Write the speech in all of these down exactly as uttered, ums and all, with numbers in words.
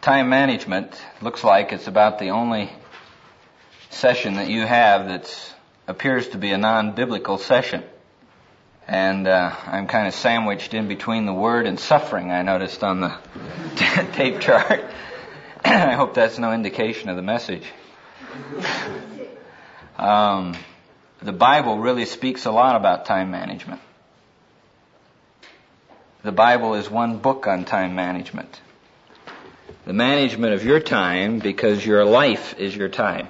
time management looks like it's about the only session that you have that appears to be a non-biblical session. And uh, I'm kind of sandwiched in between the word and suffering, I noticed on the tape chart. I hope that's no indication of the message. Um, the Bible really speaks a lot about time management. The Bible is one book on time management. The management of your time, because your life is your time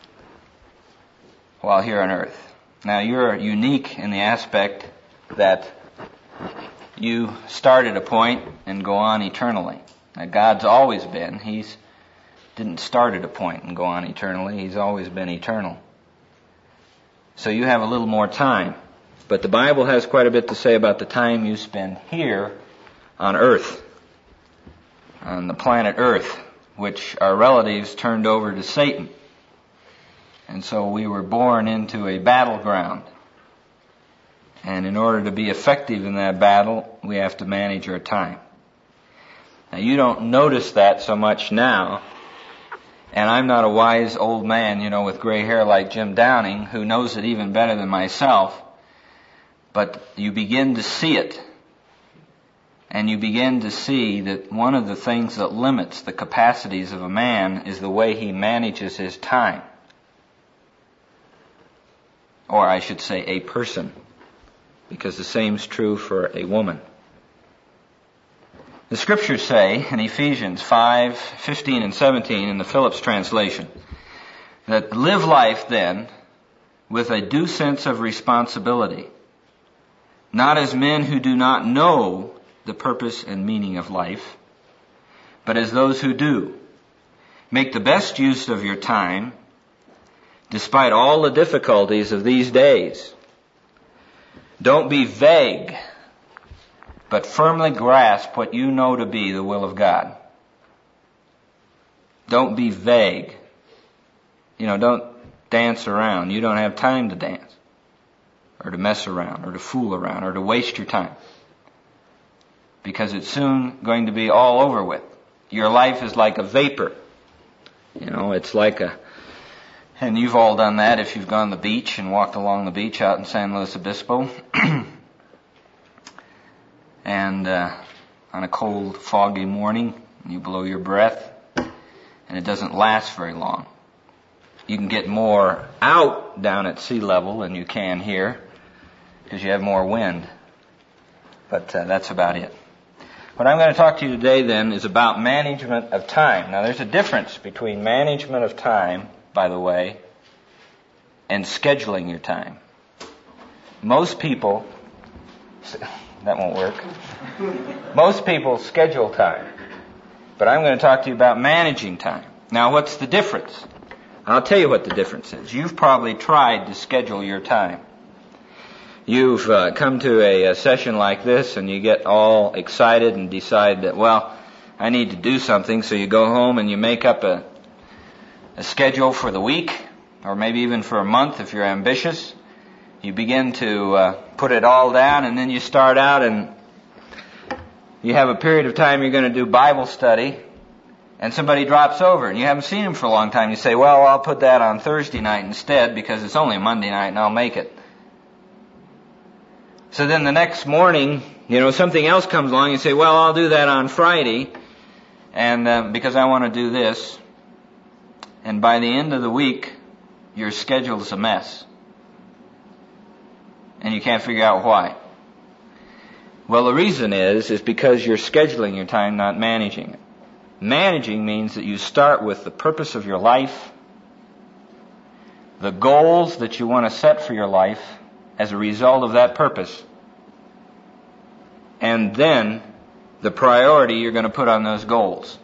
while here on earth. Now, you're unique in the aspect that you start at a point and go on eternally. Now, God's always been. He's didn't start at a point and go on eternally. He's always been eternal. So you have a little more time. But the Bible has quite a bit to say about the time you spend here on earth, on the planet Earth, which our relatives turned over to Satan. And so we were born into a battleground. And in order to be effective in that battle, we have to manage our time. Now, you don't notice that so much now. And I'm not a wise old man, you know, with gray hair like Jim Downing, who knows it even better than myself. But you begin to see it. And you begin to see that one of the things that limits the capacities of a man is the way he manages his time. Or I should say a person, because the same is true for a woman. The scriptures say in Ephesians five, fifteen and seventeen in the Phillips translation that live life then with a due sense of responsibility, not as men who do not know the purpose and meaning of life, but as those who do. Make the best use of your time, despite all the difficulties of these days. Don't be vague, but firmly grasp what you know to be the will of God. Don't be vague. You know, don't dance around. You don't have time to dance, or to mess around, or to fool around, or to waste your time. Because it's soon going to be all over with. Your life is like a vapor. You know, it's like a... And you've all done that if you've gone to the beach and walked along the beach out in San Luis Obispo. And uh, on a cold, foggy morning, you blow your breath, and it doesn't last very long. You can get more out down at sea level than you can here, because you have more wind. But uh, that's about it. What I'm going to talk to you today then is about management of time. Now there's a difference between management of time, by the way, and scheduling your time. Most people, that won't work. Most people schedule time. But I'm going to talk to you about managing time. Now what's the difference? I'll tell you what the difference is. You've probably tried to schedule your time. You've uh, come to a, a session like this and you get all excited and decide that, well, I need to do something. So you go home and you make up a, a schedule for the week, or maybe even for a month if you're ambitious. You begin to uh, put it all down, and then you start out and you have a period of time you're going to do Bible study, and somebody drops over and you haven't seen him for a long time. You say, well, I'll put that on Thursday night instead because it's only Monday night and I'll make it. So then the next morning, you know, something else comes along. You say, well, I'll do that on Friday, and uh, because I want to do this. And by the end of the week, your schedule is a mess. And you can't figure out why. Well, the reason is, is because you're scheduling your time, not managing it. Managing means that you start with the purpose of your life, the goals that you want to set for your life as a result of that purpose, and then the priority you're going to put on those goals.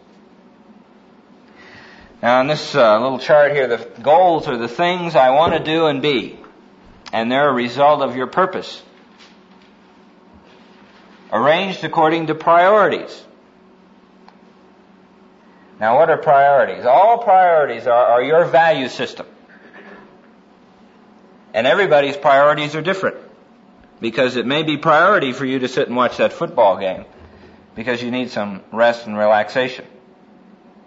Now, on this uh, little chart here, the goals are the things I want to do and be, and they're a result of your purpose, arranged according to priorities. Now, what are priorities? All priorities are, are your value system. And everybody's priorities are different. Because it may be priority for you to sit and watch that football game because you need some rest and relaxation.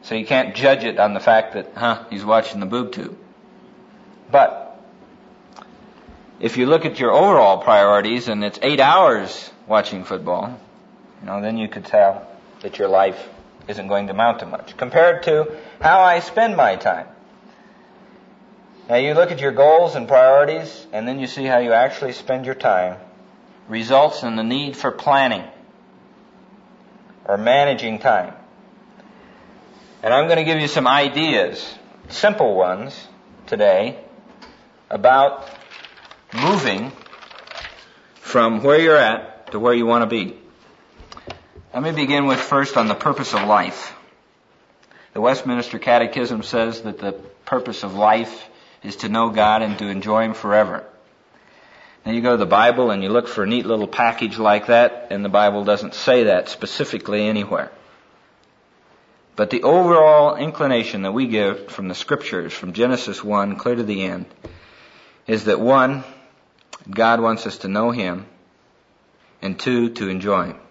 So you can't judge it on the fact that, huh, he's watching the boob tube. But if you look at your overall priorities and it's eight hours watching football, you know, then you could tell that your life isn't going to amount to much compared to how I spend my time. Now you look at your goals and priorities, and then you see how you actually spend your time. Results in the need for planning or managing time. And I'm going to give you some ideas, simple ones today, about moving from where you're at to where you want to be. Let me begin with first on the purpose of life. The Westminster Catechism says that the purpose of life is to know God and to enjoy Him forever. Now you go to the Bible and you look for a neat little package like that, and the Bible doesn't say that specifically anywhere. But the overall inclination that we give from the Scriptures, from Genesis one clear to the end, is that one, God wants us to know Him, and two, to enjoy Him.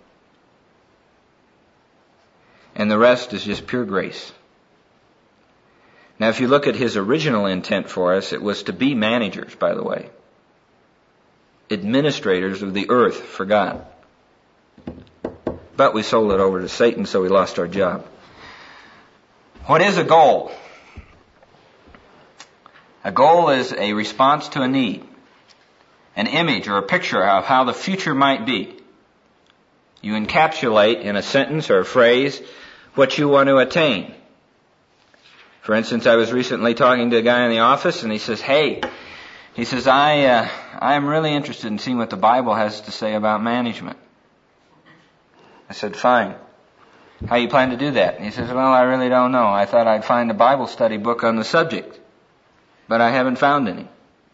And the rest is just pure grace. Now if you look at His original intent for us, it was to be managers, by the way. Administrators of the earth for God. But we sold it over to Satan, so we lost our job. What is a goal? A goal is a response to a need, an image or a picture of how the future might be. You encapsulate in a sentence or a phrase what you want to attain. For instance, I was recently talking to a guy in the office, and he says, hey, he says, I uh, I am really interested in seeing what the Bible has to say about management. I said, fine. How you plan to do that? And he says, well, I really don't know. I thought I'd find a Bible study book on the subject, but I haven't found any.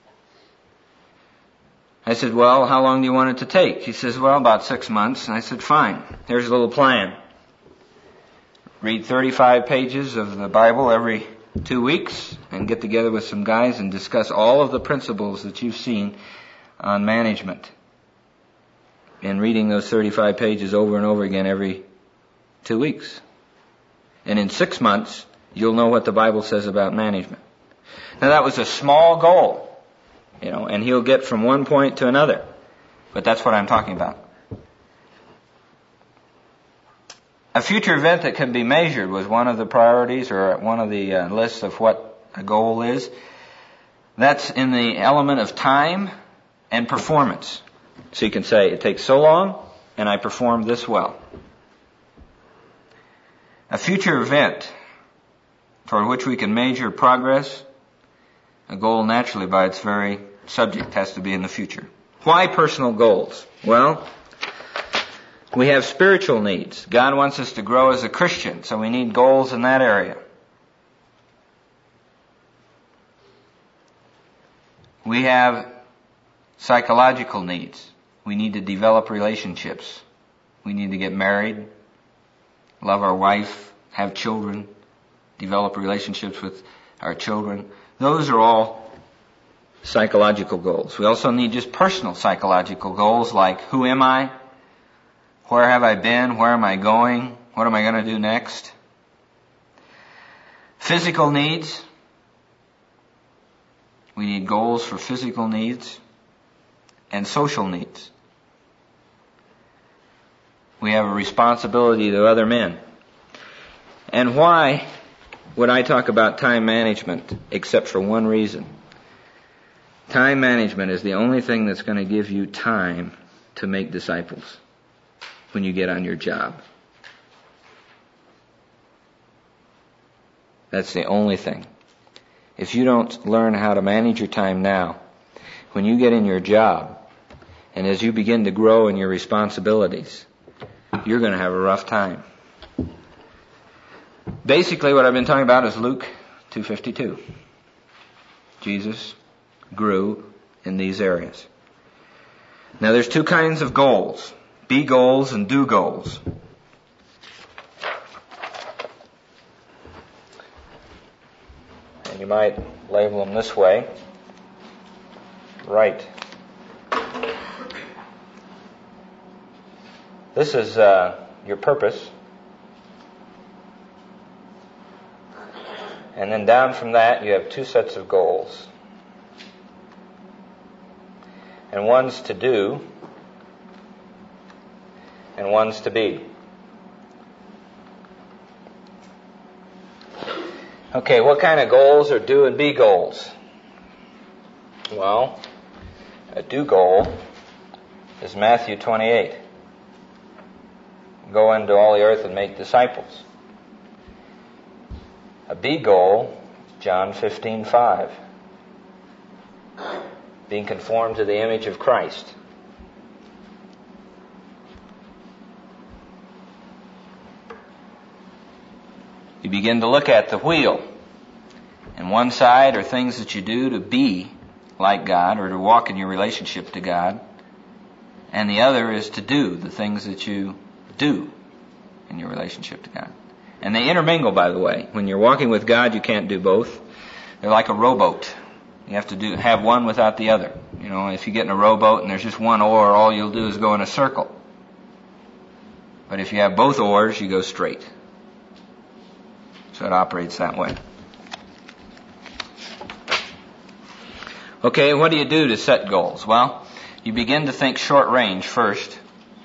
I said, well, how long do you want it to take? He says, well, about six months. And I said, fine. Here's a little plan. Read thirty-five pages of the Bible every two weeks and get together with some guys and discuss all of the principles that you've seen on management. And reading those thirty-five pages over and over again every two weeks. And in six months, you'll know what the Bible says about management. Now that was a small goal, you know, and he'll get from one point to another. But that's what I'm talking about. A future event that can be measured was one of the priorities or one of the uh, lists of what a goal is. That's in the element of time and performance. So you can say, it takes so long and I performed this well. A future event toward which we can measure progress, a goal naturally by its very subject has to be in the future. Why personal goals? Well, we have spiritual needs. God wants us to grow as a Christian, so we need goals in that area. We have psychological needs. We need to develop relationships. We need to get married, love our wife, have children, develop relationships with our children. Those are all psychological goals. We also need just personal psychological goals like, who am I? Where have I been? Where am I going? What am I going to do next? Physical needs. We need goals for physical needs and social needs. We have a responsibility to other men. And why would I talk about time management except for one reason? Time management is the only thing that's going to give you time to make disciples when you get on your job. That's the only thing. If you don't learn how to manage your time now, when you get in your job, and as you begin to grow in your responsibilities, you're going to have a rough time. Basically, what I've been talking about is Luke two fifty-two. Jesus grew in these areas. Now, there's two kinds of goals. Be goals and do goals. And you might label them this way. Right. This is uh, your purpose. And then down from that, you have two sets of goals. And one's to do, and one's to be. Okay, what kind of goals are do and be goals? Well, a do goal is Matthew twenty-eight. Go into all the earth and make disciples. A be goal, John fifteen five. Being conformed to the image of Christ. You begin to look at the wheel. And one side are things that you do to be like God or to walk in your relationship to God. And the other is to do the things that you do in your relationship to God. And they intermingle, by the way. When you're walking with God, you can't do both. They're like a rowboat. You have to do have one without the other. You know, if you get in a rowboat and there's just one oar, all you'll do is go in a circle. But if you have both oars, you go straight. So it operates that way. Okay, what do you do to set goals? Well, you begin to think short range first.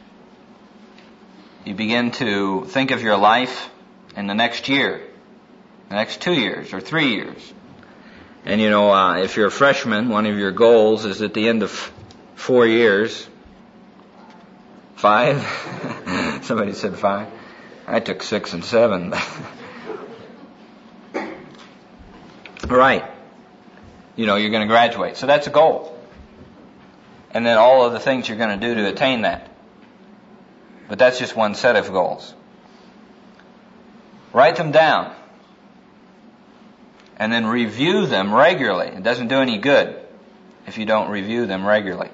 You begin to think of your life in the next year, the next two years or three years. And you know, uh, if you're a freshman, one of your goals is at the end of four years, five? Somebody said five. I took six and seven. Right. You know, you're going to graduate. So that's a goal. And then all of the things you're going to do to attain that. But that's just one set of goals. Write them down. And then review them regularly. It doesn't do any good if you don't review them regularly.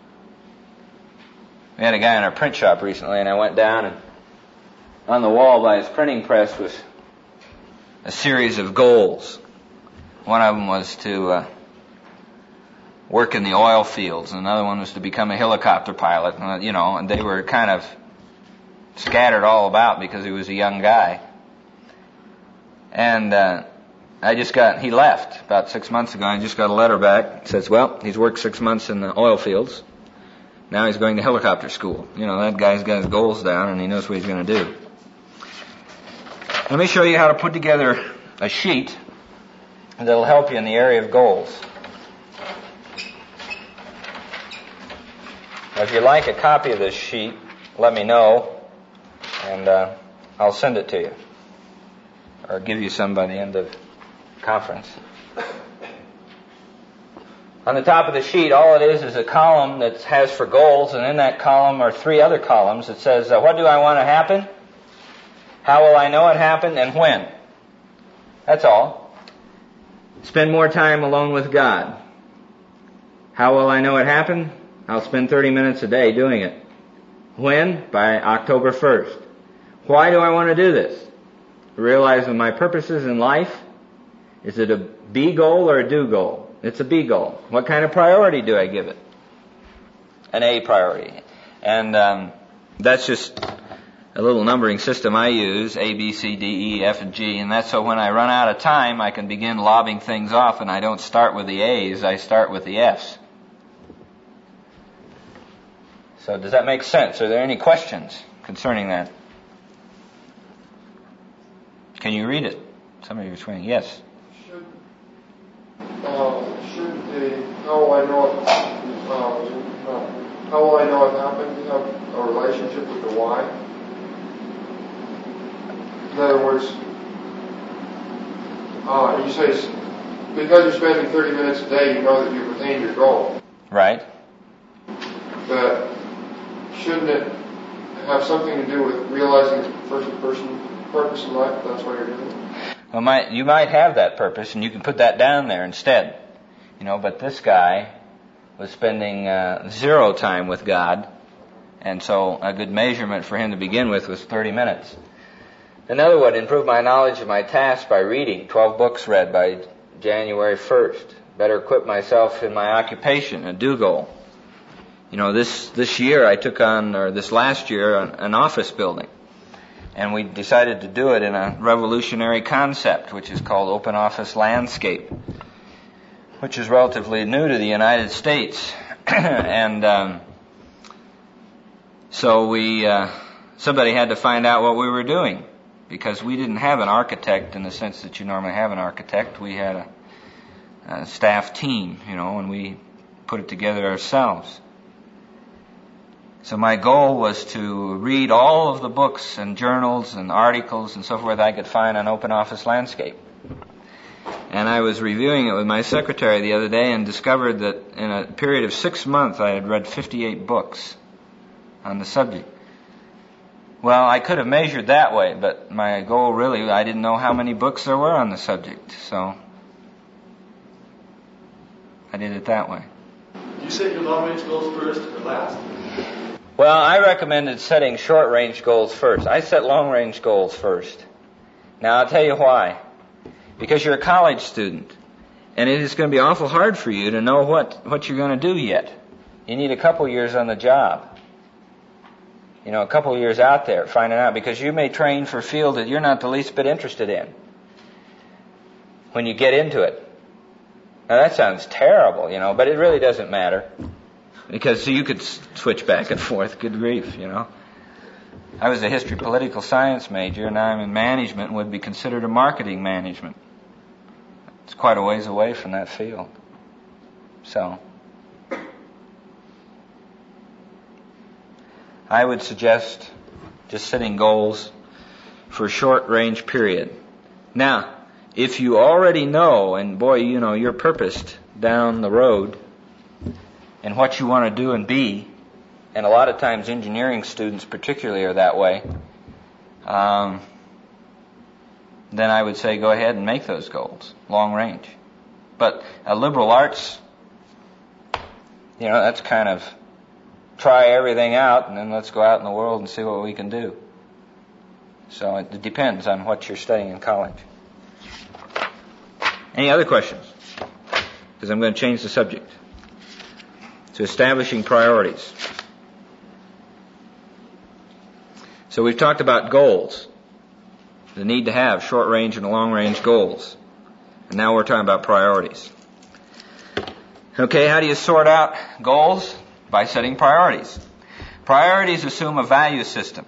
We had a guy in our print shop recently, and I went down, and on the wall by his printing press was a series of goals. One of them was to uh, work in the oil fields, and another one was to become a helicopter pilot. And, you know, and they were kind of scattered all about because he was a young guy. And uh, I just got, he left about six months ago. I just got a letter back. It says, well, he's worked six months in the oil fields. Now he's going to helicopter school. You know, that guy's got his goals down and he knows what he's going to do. Let me show you how to put together a sheet that'll help you in the area of goals. Now, if you'd like a copy of this sheet, let me know and uh, I'll send it to you. Or give you some by the end of conference. On the top of the sheet, all it is is a column that has for goals, and in that column are three other columns. It says, uh, what do I want to happen? How will I know it happened? And when? That's all. Spend more time alone with God. How will I know it happened? I'll spend thirty minutes a day doing it. When? By October first. Why do I want to do this? Realize that my purposes in life. Is it a be goal or a do goal? It's a be goal. What kind of priority do I give it? An A priority. And um, that's just a little numbering system I use, A, B, C, D, E, F, and G. And that's so when I run out of time, I can begin lobbing things off, and I don't start with the A's, I start with the F's. So does that make sense? Are there any questions concerning that? Can you read it? Some of you are swinging. Yes. Should, uh, should the, how will I know it, uh, uh, how will I know it happened, have a relationship with the why? In other words, uh, you say, because you're spending thirty minutes a day, you know that you've attained your goal. Right. But shouldn't it have something to do with realizing the first person purpose in life? That's why you're doing it. Well, might, you might have that purpose, and you can put that down there instead. You know, but this guy was spending uh, zero time with God, and so a good measurement for him to begin with was thirty minutes. Another would improve my knowledge of my task by reading twelve books read by January first. Better equip myself in my occupation, a do goal. You know, this this year I took on, or this last year, an, an office building. And we decided to do it in a revolutionary concept, which is called Open Office Landscape, which is relatively new to the United States. and um, so we, uh, somebody had to find out what we were doing, because we didn't have an architect in the sense that you normally have an architect. We had a, a staff team, you know, and we put it together ourselves. So my goal was to read all of the books and journals and articles and so forth I could find on Open Office Landscape. And I was reviewing it with my secretary the other day and discovered that in a period of six months I had read fifty-eight books on the subject. Well, I could have measured that way, but my goal really, I didn't know how many books there were on the subject, so I did it that way. You set your long-range goals first or last? Well, I recommended setting short-range goals first. I set long-range goals first. Now, I'll tell you why. Because you're a college student, and it is going to be awful hard for you to know what, what you're going to do yet. You need a couple years on the job. You know, a couple years out there finding out, because you may train for a field that you're not the least bit interested in when you get into it. Now, that sounds terrible, you know, but it really doesn't matter. Because you could switch back and forth, good grief, you know. I was a history political science major, and now I'm in management and would be considered a marketing management. It's quite a ways away from that field. So, I would suggest just setting goals for a short range period. Now, if you already know, and boy, you know, you're purposed down the road, and what you want to do and be, and a lot of times engineering students particularly are that way, um, then I would say go ahead and make those goals, long range. But a liberal arts, you know, that's kind of try everything out and then let's go out in the world and see what we can do. So it depends on what you're studying in college. Any other questions? Because I'm going to change the subject. To establishing priorities. So we've talked about goals, the need to have short-range and long-range goals. And now we're talking about priorities. Okay, how do you sort out goals? By setting priorities. Priorities assume a value system.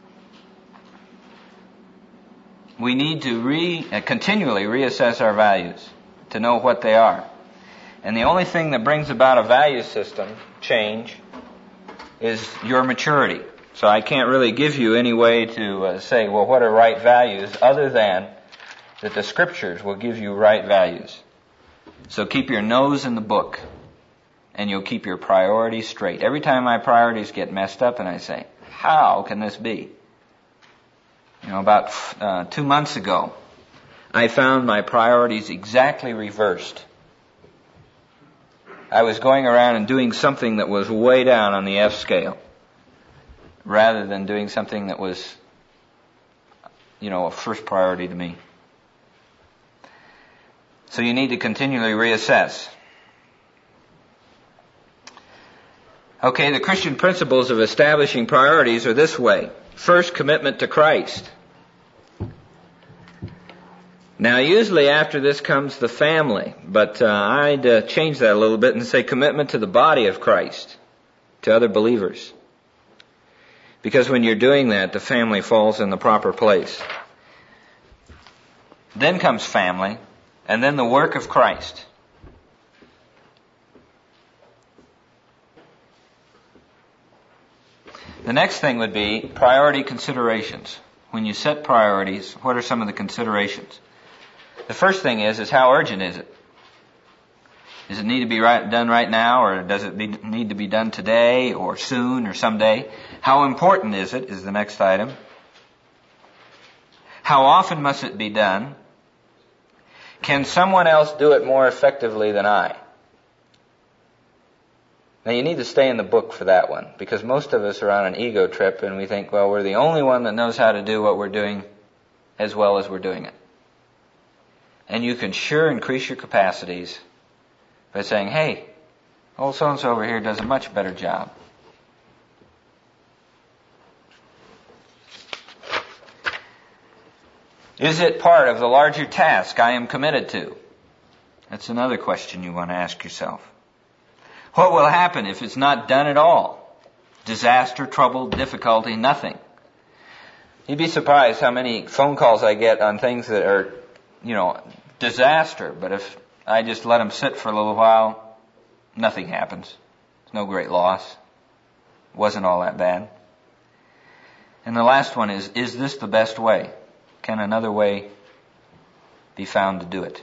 We need to re, uh, continually reassess our values to know what they are. And the only thing that brings about a value system change is your maturity. So I can't really give you any way to uh, say, well, what are right values, other than that the scriptures will give you right values. So keep your nose in the book, and you'll keep your priorities straight. Every time my priorities get messed up, and I say, how can this be? You know, about uh, two months ago, I found my priorities exactly reversed. I was going around and doing something that was way down on the F scale, rather than doing something that was, you know, a first priority to me. So you need to continually reassess. Okay, the Christian principles of establishing priorities are this way. First, commitment to Christ. Now, usually after this comes the family, but uh, I'd uh, change that a little bit and say commitment to the body of Christ, to other believers. Because when you're doing that, the family falls in the proper place. Then comes family, and then the work of Christ. The next thing would be priority considerations. When you set priorities, what are some of the considerations? The first thing is, is how urgent is it? Does it need to be right, done right now, or does it be, need to be done today, or soon, or someday? How important is it, is the next item. How often must it be done? Can someone else do it more effectively than I? Now you need to stay in the book for that one, because most of us are on an ego trip and we think, well, we're the only one that knows how to do what we're doing as well as we're doing it. And you can sure increase your capacities by saying, hey, old so-and-so over here does a much better job. Is it part of the larger task I am committed to? That's another question you want to ask yourself. What will happen if it's not done at all? Disaster, trouble, difficulty, nothing. You'd be surprised how many phone calls I get on things that are, you know, disaster. But if I just let them sit for a little while, nothing happens. It's no great loss. It wasn't all that bad. And the last one is, is this the best way? Can another way be found to do it?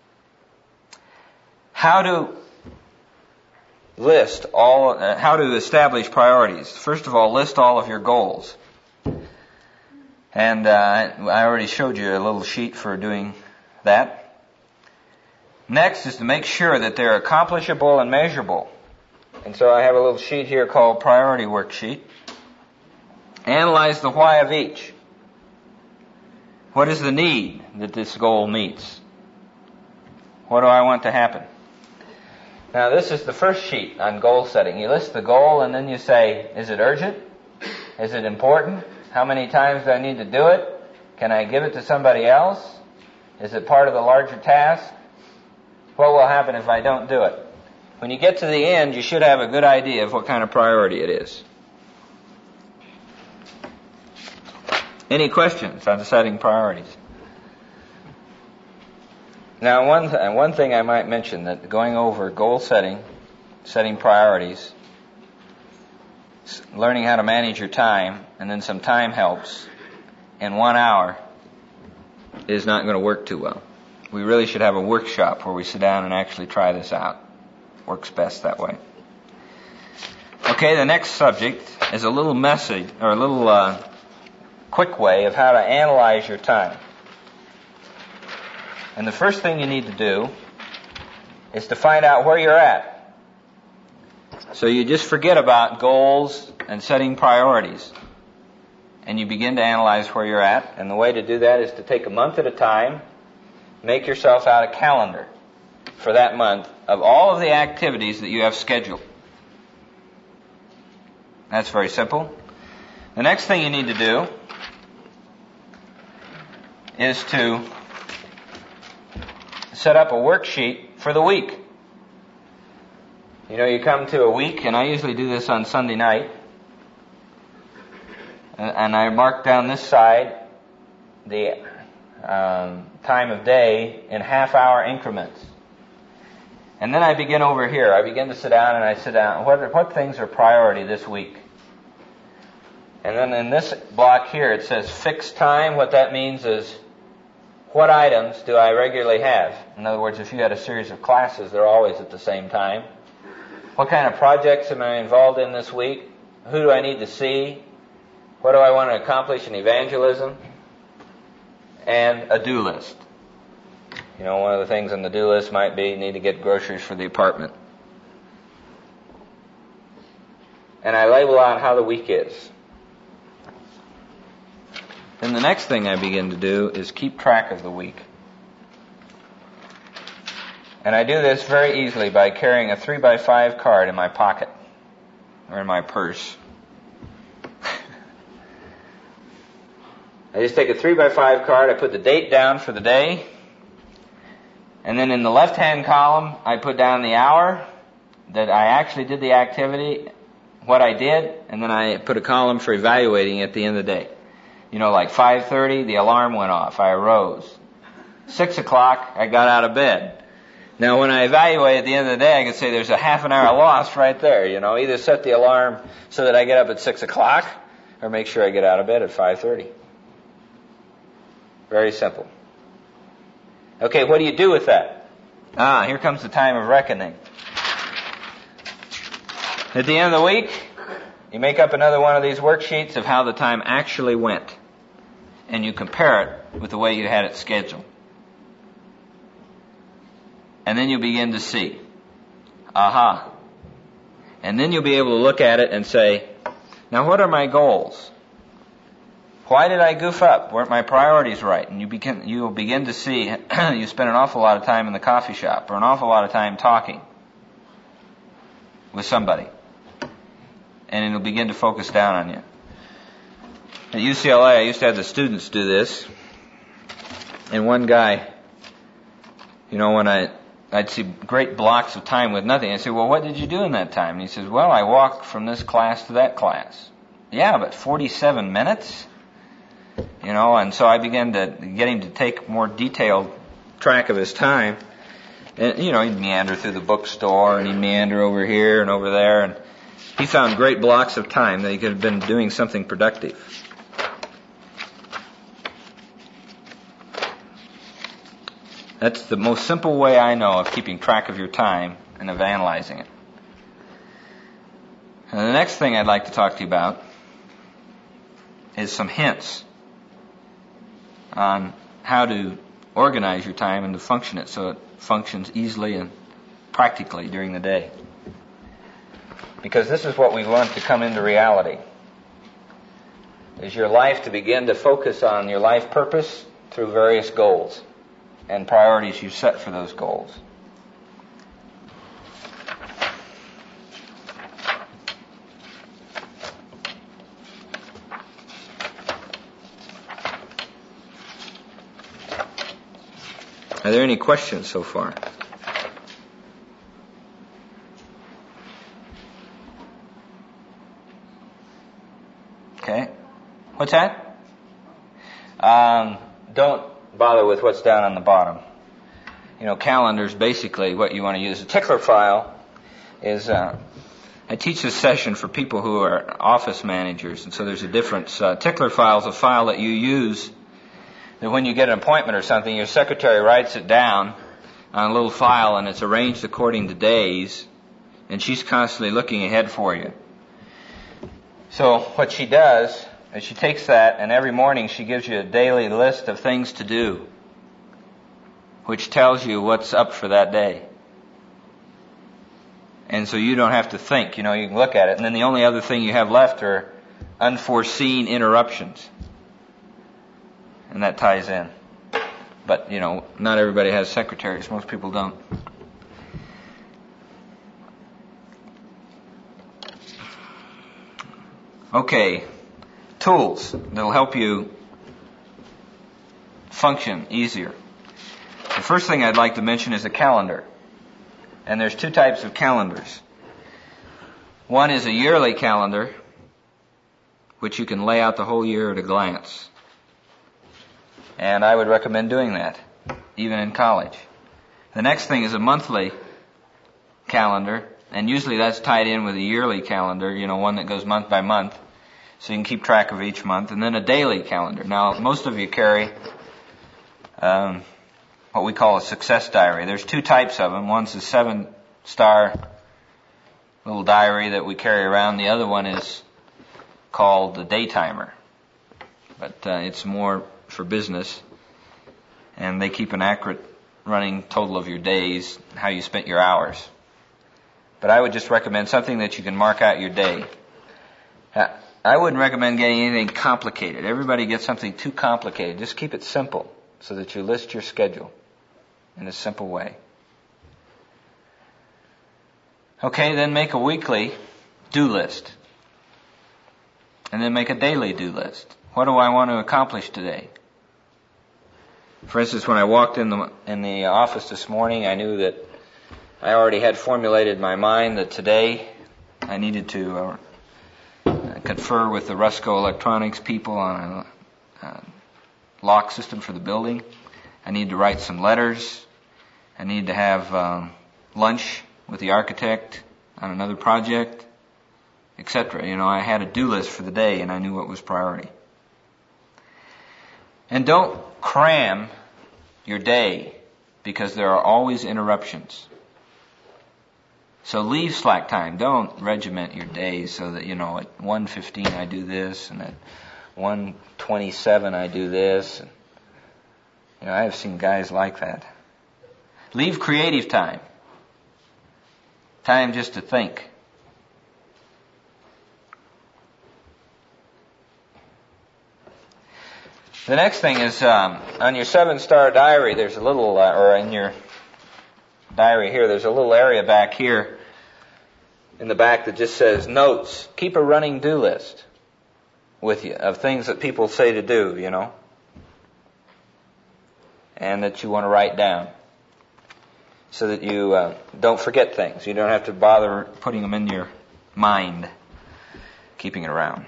How to list all, uh, how to establish priorities. First of all, list all of your goals. And uh, I already showed you a little sheet for doing that. Next is to make sure that they're accomplishable and measurable. And so I have a little sheet here called Priority Worksheet. Analyze the why of each. What is the need that this goal meets? What do I want to happen? Now this is the first sheet on goal setting. You list the goal and then you say, is it urgent? Is it important? How many times do I need to do it? Can I give it to somebody else? Is it part of the larger task? What will happen if I don't do it? When you get to the end, you should have a good idea of what kind of priority it is. Any questions on setting priorities? Now, one th- one thing I might mention, that going over goal setting, setting priorities, s- learning how to manage your time, and then some time helps in one hour is not going to work too well. We really should have a workshop where we sit down and actually try this out. Works best that way. Okay, the next subject is a little message, or a little uh, quick way of how to analyze your time. And the first thing you need to do is to find out where you're at. So you just forget about goals and setting priorities. And you begin to analyze where you're at. And the way to do that is to take a month at a time, make yourself out a calendar for that month of all of the activities that you have scheduled. That's very simple. The next thing you need to do is to set up a worksheet for the week. You know, you come to a week, and I usually do this on Sunday night, and I mark down this side the um, time of day in half-hour increments. And then I begin over here. I begin to sit down, and I sit down. What, what things are priority this week? And then in this block here, it says fixed time. What that means is, what items do I regularly have? In other words, if you had a series of classes, they're always at the same time. What kind of projects am I involved in this week? Who do I need to see? What do I want to accomplish in evangelism? And a do list. You know, one of the things on the do list might be need to get groceries for the apartment. And I label out how the week is. Then the next thing I begin to do is keep track of the week. And I do this very easily by carrying a three by five card in my pocket or in my purse. I just take a three by five card, I put the date down for the day, and then in the left-hand column I put down the hour that I actually did the activity, what I did, and then I put a column for evaluating at the end of the day. You know, like five thirty, the alarm went off. I arose. six o'clock, I got out of bed. Now, when I evaluate at the end of the day, I can say there's a half an hour lost right there. You know, either set the alarm so that I get up at six o'clock or make sure I get out of bed at five thirty. Very simple. Okay, what do you do with that? Ah, here comes the time of reckoning. At the end of the week, you make up another one of these worksheets of how the time actually went. And you compare it with the way you had it scheduled. And then you begin to see. Aha. And then you'll be able to look at it and say, now what are my goals? Why did I goof up? Weren't my priorities right? And you begin, you'll begin to see you spend an awful lot of time in the coffee shop or an awful lot of time talking with somebody. And it'll begin to focus down on you. At U C L A, I used to have the students do this. And one guy, you know, when I, I'd see great blocks of time with nothing, I'd say, well, what did you do in that time? And he says, well, I walked from this class to that class. Yeah, but forty-seven minutes? You know, and so I began to get him to take more detailed track of his time. And, you know, he'd meander through the bookstore, and he'd meander over here and over there, and he found great blocks of time that he could have been doing something productive. That's the most simple way I know of keeping track of your time and of analyzing it. And the next thing I'd like to talk to you about is some hints on how to organize your time and to function it so it functions easily and practically during the day. Because this is what we want to come into reality. Is your life to begin to focus on your life purpose through various goals and priorities you set for those goals. Are there any questions so far? Okay. What's that? Um, don't bother with what's down on the bottom. You know, calendars, basically what you want to use. A tickler file is, uh, I teach this session for people who are office managers, and so there's a difference. Uh, tickler file is a file that you use that when you get an appointment or something, your secretary writes it down on a little file, and it's arranged according to days, and she's constantly looking ahead for you. So what she does is she takes that, and every morning she gives you a daily list of things to do, which tells you what's up for that day. And so you don't have to think, you know, you can look at it, and then the only other thing you have left are unforeseen interruptions. And that ties in. But, you know, not everybody has secretaries. Most people don't. Okay. Tools that'll help you function easier. The first thing I'd like to mention is a calendar. And there's two types of calendars. One is a yearly calendar, which you can lay out the whole year at a glance. And I would recommend doing that, even in college. The next thing is a monthly calendar, and usually that's tied in with a yearly calendar, you know, one that goes month by month, so you can keep track of each month, and then a daily calendar. Now, most of you carry um, what we call a success diary. There's two types of them. One's a seven-star little diary that we carry around. The other one is called the Daytimer, but uh, it's more for business, and they keep an accurate running total of your days, how you spent your hours. But I would just recommend something that you can mark out your day. I wouldn't recommend getting anything complicated. Everybody gets something too complicated. Just keep it simple so that you list your schedule in a simple way. Okay, then make a weekly do list. And then make a daily do list. What do I want to accomplish today? For instance, when I walked in the in the office this morning, I knew that I already had formulated in my mind that today I needed to uh, confer with the Rusco Electronics people on a, a lock system for the building. I need to write some letters. I need to have um, lunch with the architect on another project, et cetera. You know, I had a do list for the day, and I knew what was priority. And don't cram your day, because there are always interruptions. So leave slack time. Don't regiment your days so that, you know, at one fifteen I do this, and at one twenty-seven I do this. And, you know, I have seen guys like that. Leave creative time. Time just to think. The next thing is, um, on your seven-star diary, there's a little, uh, or in your diary here, there's a little area back here in the back that just says notes. Keep a running do list with you of things that people say to do, you know. and that you want to write down so that you uh, don't forget things. You don't have to bother putting them in your mind, keeping it around.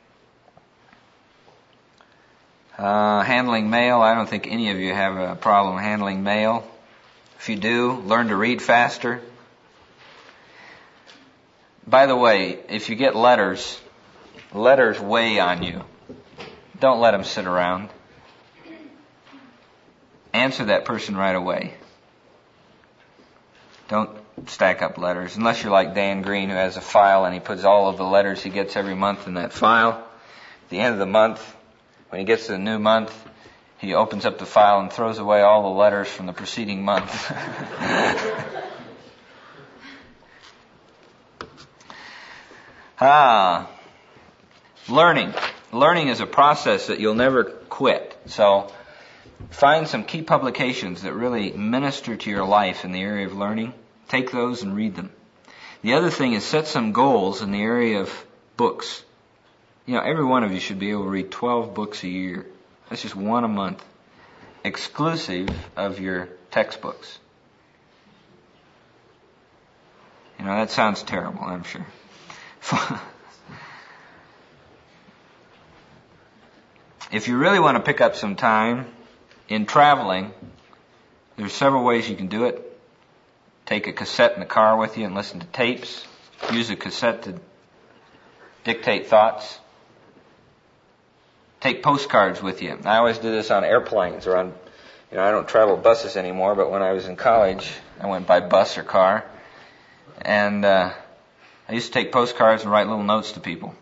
Uh, handling mail. I don't think any of you have a problem handling mail. If you do, learn to read faster. By the way, if you get letters, letters weigh on you. Don't let them sit around. Answer that person right away. Don't stack up letters. Unless you're like Dan Green, who has a file and he puts all of the letters he gets every month in that file. At the end of the month, when he gets to the new month, he opens up the file and throws away all the letters from the preceding month. ah, learning. Learning is a process that you'll never quit. So find some key publications that really minister to your life in the area of learning. Take those and read them. The other thing is set some goals in the area of books. You know, every one of you should be able to read twelve books a year. That's just one a month, exclusive of your textbooks. You know, that sounds terrible, I'm sure. If you really want to pick up some time in traveling, there's several ways you can do it. Take a cassette in the car with you and listen to tapes. Use a cassette to dictate thoughts. Take postcards with you. I always do this on airplanes or on, you know, I don't travel buses anymore, but when I was in college, I went by bus or car. And uh, I used to take postcards and write little notes to people.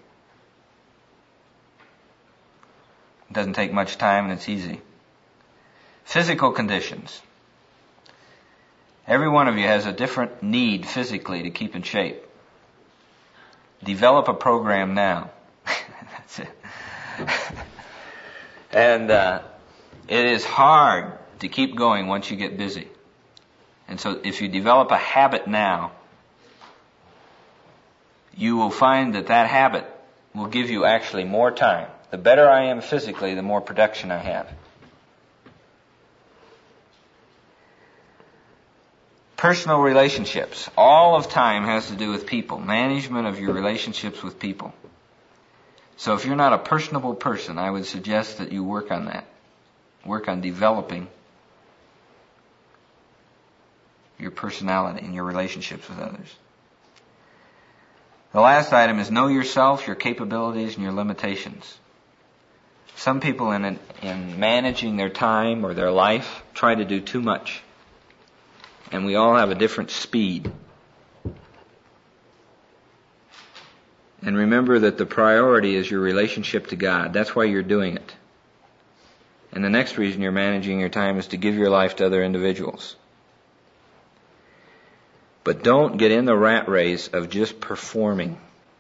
It doesn't take much time and it's easy. Physical conditions. Every one of you has a different need physically to keep in shape. Develop a program now. That's it. And uh, it is hard to keep going once you get busy. And so if you develop a habit now, you will find that that habit will give you actually more time. The better I am physically, the more production I have. Personal relationships. All of time has to do with people. Management of your relationships with people. So if you're not a personable person, I would suggest that you work on that. Work on developing your personality and your relationships with others. The last item is know yourself, your capabilities, and your limitations. Some people in in managing their time or their life try to do too much. And we all have a different speed. And remember that the priority is your relationship to God. That's why you're doing it. And the next reason you're managing your time is to give your life to other individuals. But don't get in the rat race of just performing.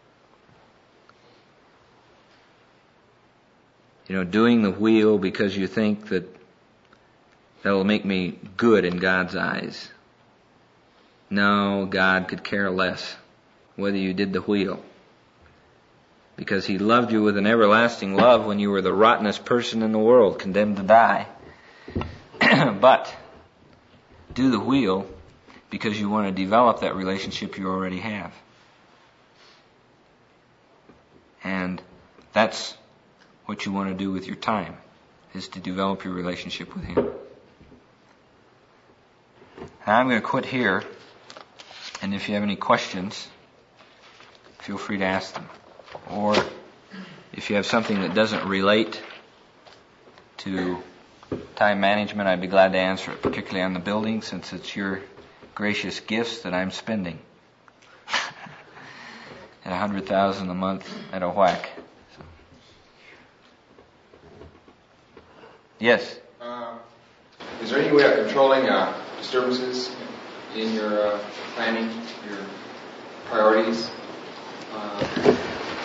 You know, doing the wheel because you think that that'll make me good in God's eyes. No, God could care less whether you did the wheel. Because He loved you with an everlasting love when you were the rottenest person in the world, condemned to die. But do the wheel because you want to develop that relationship you already have. And that's what you want to do with your time, is to develop your relationship with Him. Now I'm going to quit here, and if you have any questions, feel free to ask them. Or if you have something that doesn't relate to time management, I'd be glad to answer it, particularly on the building, since it's your gracious gifts that I'm spending at a hundred thousand a month at a whack. So. Yes. Uh, is there any way of controlling uh, disturbances in your uh, planning, your priorities? Uh,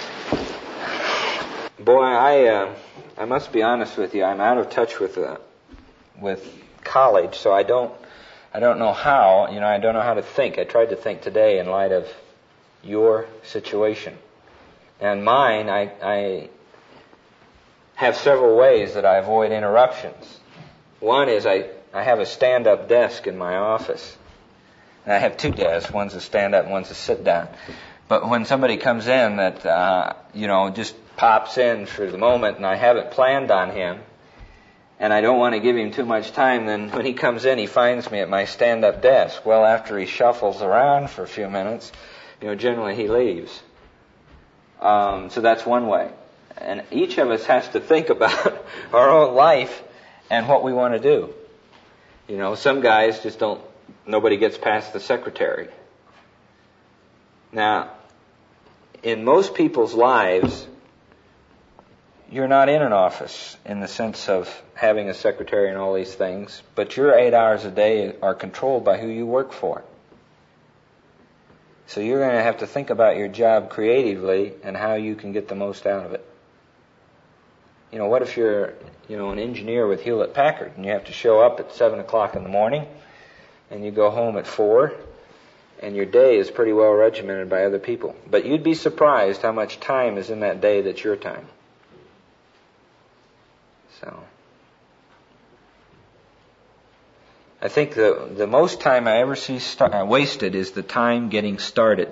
Boy, I uh, I must be honest with you. I'm out of touch with uh, with college, so I don't I don't know how. You know, I don't know how to think. I tried to think today in light of your situation and mine. I I have several ways that I avoid interruptions. One is I I have a stand-up desk in my office. And I have two desks. One's a stand-up and one's a sit-down. But when somebody comes in that, uh, you know, just pops in for the moment and I haven't planned on him, and I don't want to give him too much time, then when he comes in, he finds me at my stand-up desk. Well, after he shuffles around for a few minutes, you know, generally he leaves. Um, so that's one way. And each of us has to think about our own life and what we want to do. You know, some guys just don't, nobody gets past the secretary. Now, in most people's lives, you're not in an office in the sense of having a secretary and all these things, but your eight hours a day are controlled by who you work for. So you're going to have to think about your job creatively and how you can get the most out of it. You know, what if you're, you know, an engineer with Hewlett Packard and you have to show up at seven o'clock in the morning and you go home at four and your day is pretty well regimented by other people. But you'd be surprised how much time is in that day that's your time. So, I think the the most time I ever see st- uh, wasted is the time getting started.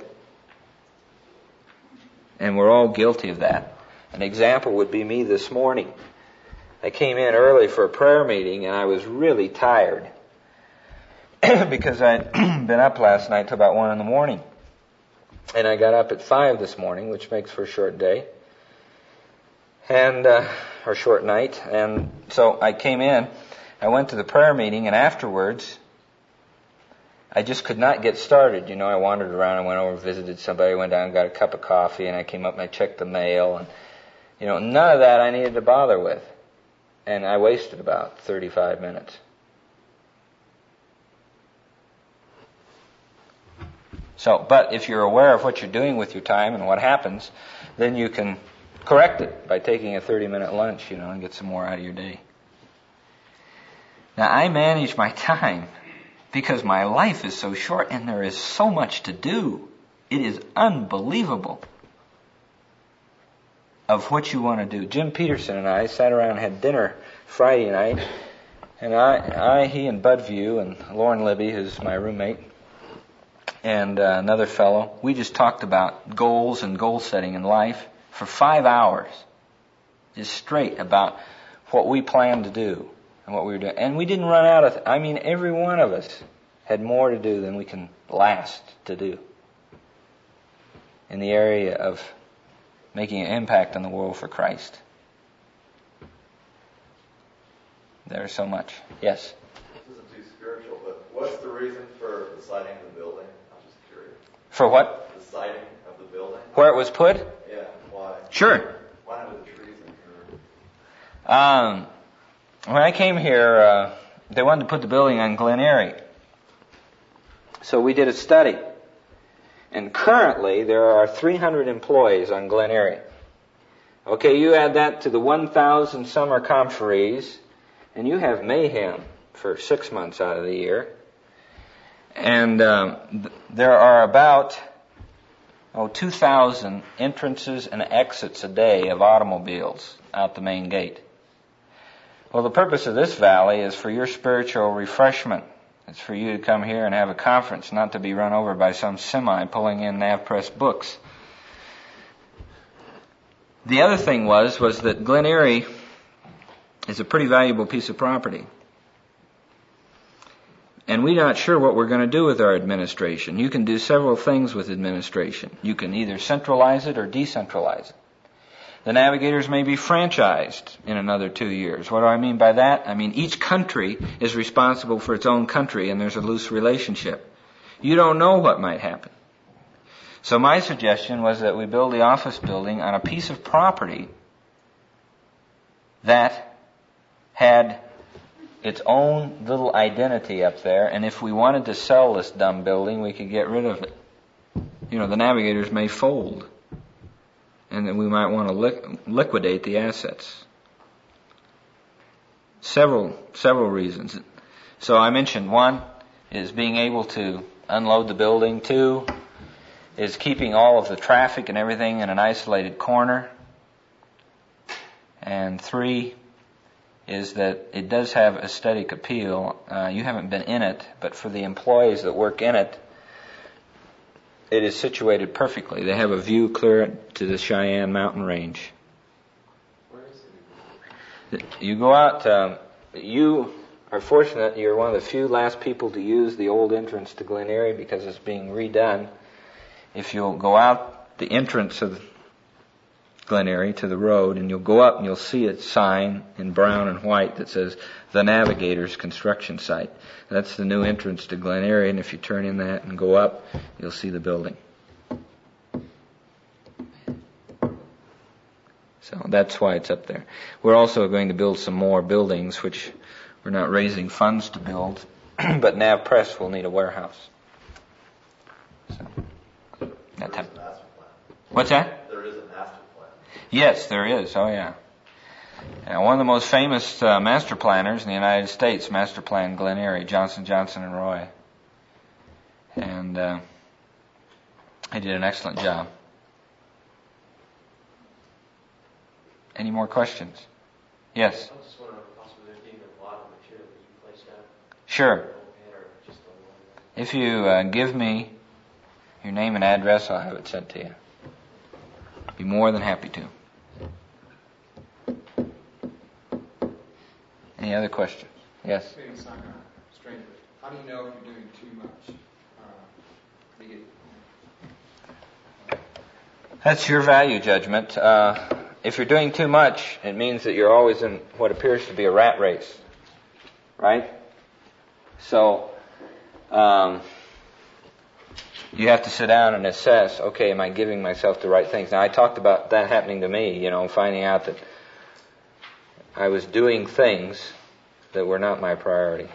And we're all guilty of that. An example would be me this morning. I came in early for a prayer meeting and I was really tired because I'd been up last night till about one in the morning. And I got up at five this morning, which makes for a short day. And, uh, or short night. And so I came in, I went to the prayer meeting, and afterwards, I just could not get started. You know, I wandered around, I went over, visited somebody, went down, got a cup of coffee, and I came up and I checked the mail, and, you know, none of that I needed to bother with. And I wasted about thirty-five minutes. So, but if you're aware of what you're doing with your time and what happens, then you can correct it by taking a thirty-minute lunch, you know, and get some more out of your day. Now, I manage my time because my life is so short and there is so much to do. It is unbelievable of what you want to do. Jim Peterson and I sat around and had dinner Friday night, and I, I he and Bud View and Lauren Libby, who's my roommate, and uh, another fellow, we just talked about goals and goal setting in life for five hours, just straight about what we planned to do and what we were doing. And we didn't run out of, th- I mean, every one of us had more to do than we can last to do in the area of making an impact on the world for Christ. There's so much. Yes? This isn't too spiritual, but what's the reason for the siding of the building? I'm just curious. For what? The siding of the building? Where it was put? Yeah, why? Sure. Why not with the trees in here? Um, when I came here, uh, they wanted to put the building on Glen Eyrie. So we did a study. And currently, there are three hundred employees on Glen Eyrie. Okay, you add that to the one thousand summer conferees, and you have mayhem for six months out of the year. And um, th- there are about oh, two thousand entrances and exits a day of automobiles out the main gate. Well, the purpose of this valley is for your spiritual refreshment. It's for you to come here and have a conference, not to be run over by some semi pulling in NavPress books. The other thing was, was that Glen Eyrie is a pretty valuable piece of property. And we're not sure what we're going to do with our administration. You can do several things with administration. You can either centralize it or decentralize it. The Navigators may be franchised in another two years. What do I mean by that? I mean, each country is responsible for its own country, and there's a loose relationship. You don't know what might happen. So my suggestion was that we build the office building on a piece of property that had its own little identity up there, and if we wanted to sell this dumb building, we could get rid of it. You know, the Navigators may fold, and then we might want to li- liquidate the assets. Several, several reasons. So I mentioned one is being able to unload the building. Two is keeping all of the traffic and everything in an isolated corner. And three is that it does have aesthetic appeal. Uh, you haven't been in it, but for the employees that work in it, it is situated perfectly. They have a view clear to the Cheyenne mountain range. Where is it? You go out, um, you are fortunate, you're one of the few last people to use the old entrance to Glen Erie because it's being redone. If you'll go out the entrance of Glen Erie to the road, and you'll go up and you'll see a sign in brown and white that says The Navigators Construction Site. That's the new entrance to Glen Erie, and if you turn in that and go up, you'll see the building. So that's why it's up there. We're also going to build some more buildings, which we're not raising funds to build, but Nav Press will need a warehouse. So that type. There is a master plan. What's that? There is a master plan. Yes, there is. Oh, yeah. Uh, one of the most famous uh, master planners in the United States, Master Plan Glen Erie, Johnson, Johnson and Roy. And uh, he did an excellent job. Any more questions? Yes? I was just wondering if possibly there being a lot of material that you placed out. Sure. Or just a If you uh, give me your name and address, I'll have it sent to you. Be more than happy to. Any other questions? Yes? Maybe it's not going to strain it. How do you know if you're doing too much? Uh, do you get, That's your value judgment. Uh, if you're doing too much, it means that you're always in what appears to be a rat race. Right? So, um, you have to sit down and assess, okay, am I giving myself the right things? Now, I talked about that happening to me, you know, finding out that I was doing things that were not my priority.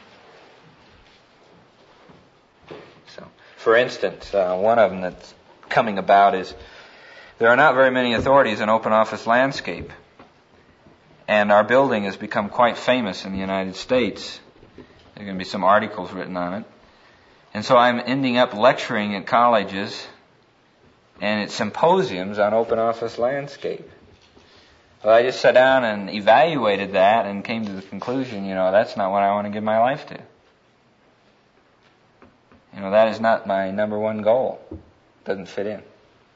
So, for instance, uh, one of them that's coming about is there are not very many authorities in open office landscape, and our building has become quite famous in the United States. There are going to be some articles written on it. And so I'm ending up lecturing at colleges and at symposiums on open office landscape. Well, I just sat down and evaluated that and came to the conclusion, you know, that's not what I want to give my life to. You know, that is not my number one goal. Doesn't fit in.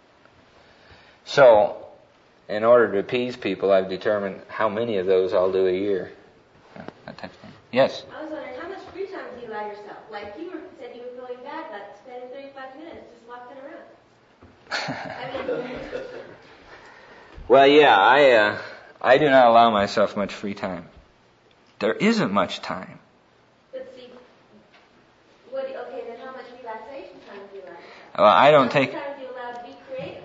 So, in order to appease people, I've determined how many of those I'll do a year. That type of thing. Yes? I was wondering, how much free time do you allow yourself? Like you were, said you were feeling bad, but spending thirty-five minutes just walking around. I mean... Well, yeah, I uh, I do not allow myself much free time. There isn't much time. But see, what, okay, then how much relaxation time do you allow yourself? Well, I don't how take... much time do you allow to be creative?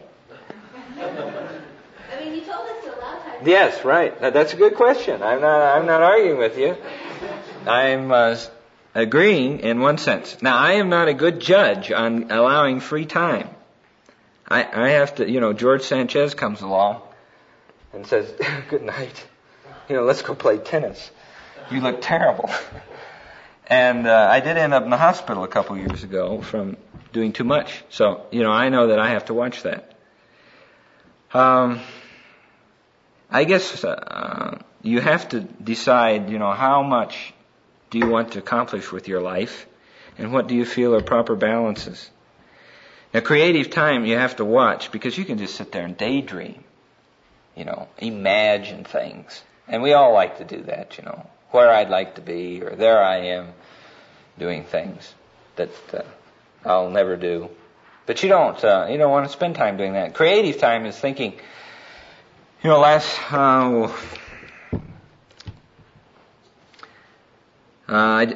I mean, you told us to allow time. Yes, right. That's a good question. I'm not I'm not arguing with you. I'm uh, agreeing in one sense. Now, I am not a good judge on allowing free time. I, I have to, you know, George Sanchez comes along and says, good night. You know, let's go play tennis. You look terrible. And uh, I did end up in the hospital a couple years ago from doing too much. So, you know, I know that I have to watch that. Um, I guess uh, you have to decide, you know, how much do you want to accomplish with your life and what do you feel are proper balances. Now, creative time you have to watch because you can just sit there and daydream, you know, imagine things. And we all like to do that, you know, where I'd like to be or there I am doing things that uh, I'll never do. But you don't, uh, you don't want to spend time doing that. Creative time is thinking, you know, last, uh, uh, I,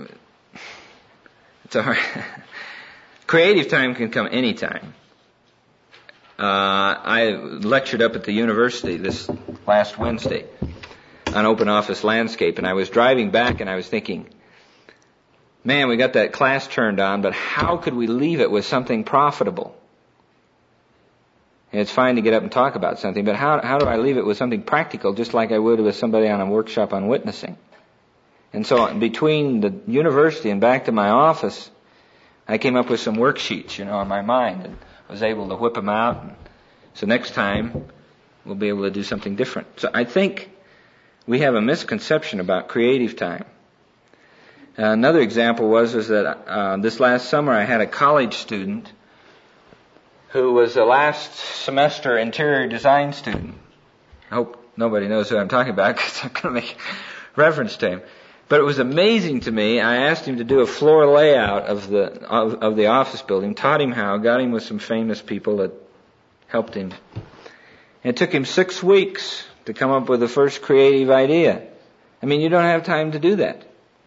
it's a hard, creative time can come anytime. Uh, I lectured up at the university this last Wednesday on open office landscape, and I was driving back and I was thinking, man, we got that class turned on, but how could we leave it with something profitable? And it's fine to get up and talk about something, but how how do I leave it with something practical, just like I would with somebody on a workshop on witnessing? And so between the university and back to my office, I came up with some worksheets, you know, in my mind, and was able to whip them out. And so next time, we'll be able to do something different. So I think we have a misconception about creative time. Uh, another example was is that uh, this last summer I had a college student who was a last semester interior design student. I hope nobody knows who I'm talking about because I'm going to make reference to him. But it was amazing to me. I asked him to do a floor layout of the of, of the office building, taught him how, got him with some famous people that helped him. And it took him six weeks to come up with the first creative idea. I mean, you don't have time to do that.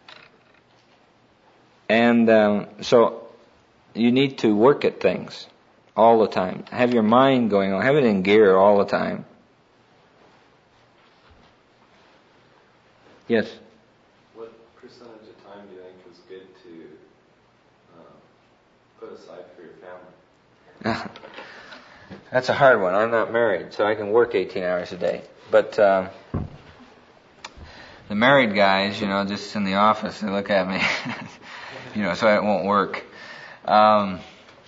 And um, so you need to work at things all the time. Have your mind going on. Have it in gear all the time. Yes? What percentage of time do you think is good to um, put aside for your family? That's a hard one. I'm not married, so I can work eighteen hours a day. But um, the married guys, you know, just in the office, they look at me, you know, so it won't work. Um,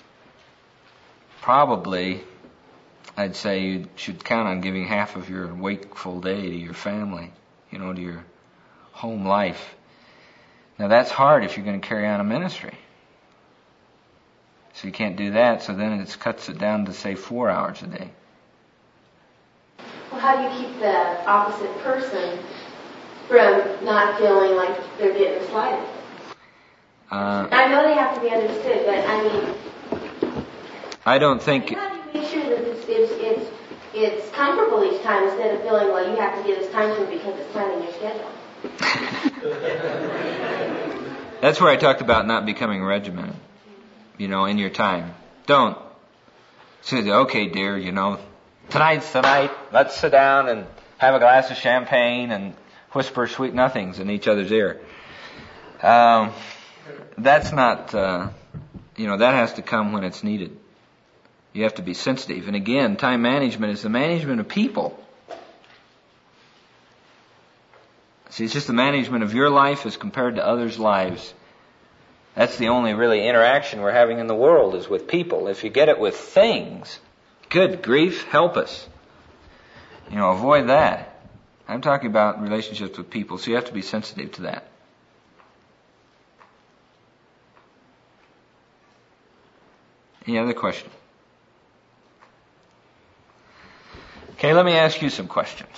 probably, I'd say you should count on giving half of your wakeful day to your family, you know, to your home life. Now that's hard if you're going to carry on a ministry. So you can't do that, so then it cuts it down to, say, four hours a day. Well, how do you keep the opposite person from not feeling like they're getting slighted? Uh, I know they have to be understood, but I mean... I don't think... How do you make sure that it's, it's, it's, it's comfortable each time instead of feeling, well, you have to give this time to me because it's time in your schedule? That's where I talked about not becoming regimented, you know, in your time. Don't say, okay, dear, you know, tonight's the night. Let's sit down and have a glass of champagne and whisper sweet nothings in each other's ear. Um, that's not, uh, you know, that has to come when it's needed. You have to be sensitive. And again, time management is the management of people. See, it's just the management of your life as compared to others' lives. That's the only really interaction we're having in the world is with people. If you get it with things, good grief, help us. You know, avoid that. I'm talking about relationships with people, so you have to be sensitive to that. Any other question? Okay, let me ask you some questions.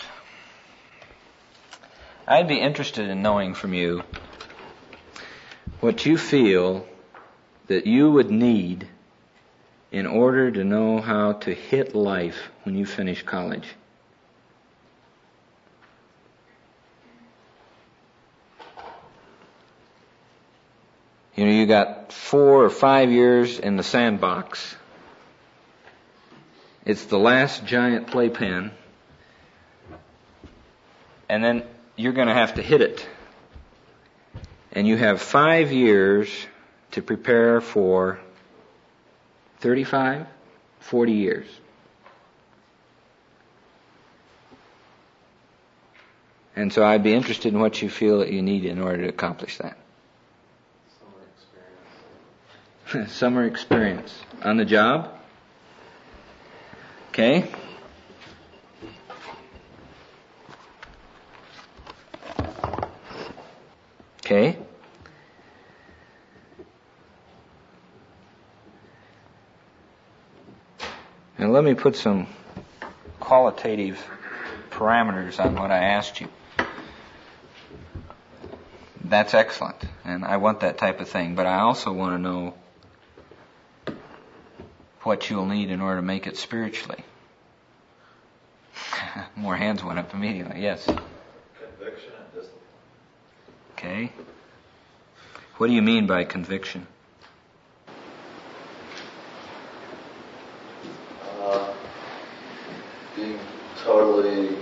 I'd be interested in knowing from you what you feel that you would need in order to know how to hit life when you finish college. You know, you got four or five years in the sandbox. It's the last giant playpen. And then you're going to have to hit it. And you have five years to prepare for thirty-five, forty years. And so I'd be interested in what you feel that you need in order to accomplish that. Summer experience. Summer experience. On the job? Okay. Okay. Now let me put some qualitative parameters on what I asked you. That's excellent, and I want that type of thing, but I also want to know what you'll need in order to make it spiritually. More hands went up immediately. Yes. Conviction and discipline. Okay. What do you mean by conviction? Uh, being totally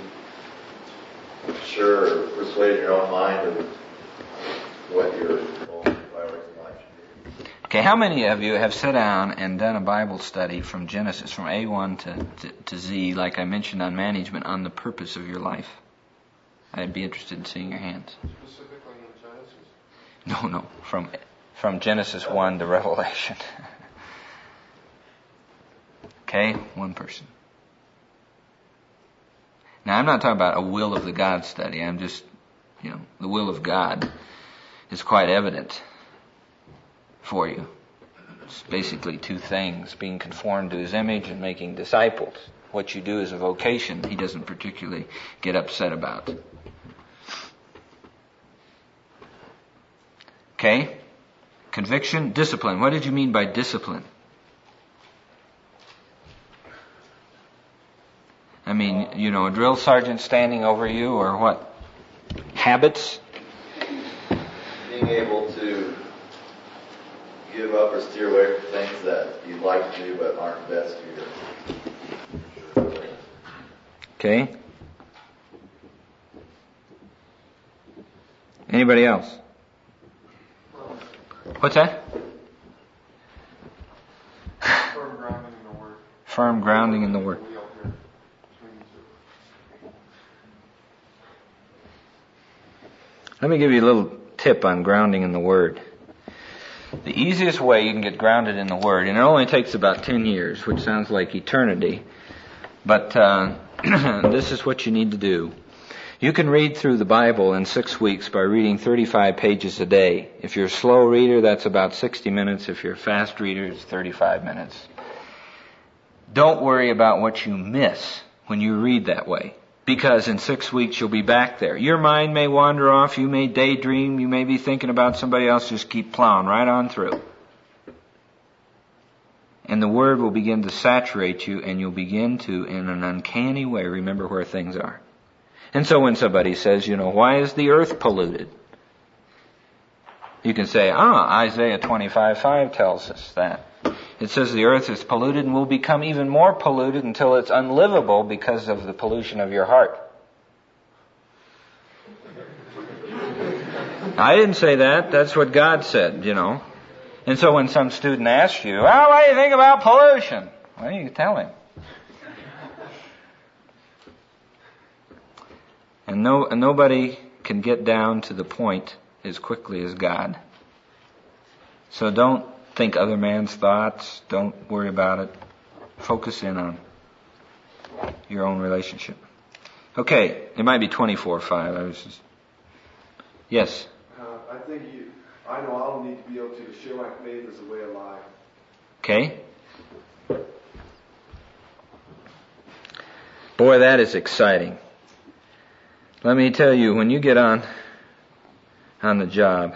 sure, persuaded in your own mind of what your goals and priorities in life should be. Okay, how many of you have sat down and done a Bible study from Genesis, from A one to, to, to Z, like I mentioned on management, on the purpose of your life? I'd be interested in seeing your hands. Specifically in Genesis? No, no, from from Genesis one to Revelation. Okay, one person. Now, I'm not talking about a will of the God study. I'm just, you know, the will of God is quite evident for you. It's basically two things: being conformed to His image and making disciples. What you do is a vocation He doesn't particularly get upset about. Okay? Conviction, discipline. What did you mean by discipline? I mean, you know, a drill sergeant standing over you, or what? Habits? Being able to give up or steer away from things that you'd like to do but aren't best for your. Okay. Anybody else? What's that? Firm grounding in the Word. Firm grounding in the Word. Let me give you a little tip on grounding in the Word. The easiest way you can get grounded in the Word, and it only takes about ten years, which sounds like eternity, but uh, this is what you need to do. You can read through the Bible in six weeks by reading thirty-five pages a day. If you're a slow reader, that's about sixty minutes. If you're a fast reader, it's thirty-five minutes. Don't worry about what you miss when you read that way, because in six weeks you'll be back there. Your mind may wander off, you may daydream, you may be thinking about somebody else. Just keep plowing right on through. And the Word will begin to saturate you, and you'll begin to, in an uncanny way, remember where things are. And so when somebody says, you know, why is the earth polluted? You can say, ah, Isaiah twenty-five five tells us that. It says the earth is polluted and will become even more polluted until it's unlivable because of the pollution of your heart. I didn't say that. That's what God said, you know. And so when some student asks you, well, what do you think about pollution? Well, you tell him. And no, and nobody can get down to the point as quickly as God. So don't think other man's thoughts. Don't worry about it. Focus in on your own relationship. Okay, it might be twenty-four five. I was just... Yes? Uh, I think you, I know I'll need to be able to share my faith as a way of life. Okay. Boy, that is exciting. Let me tell you, when you get on on the job,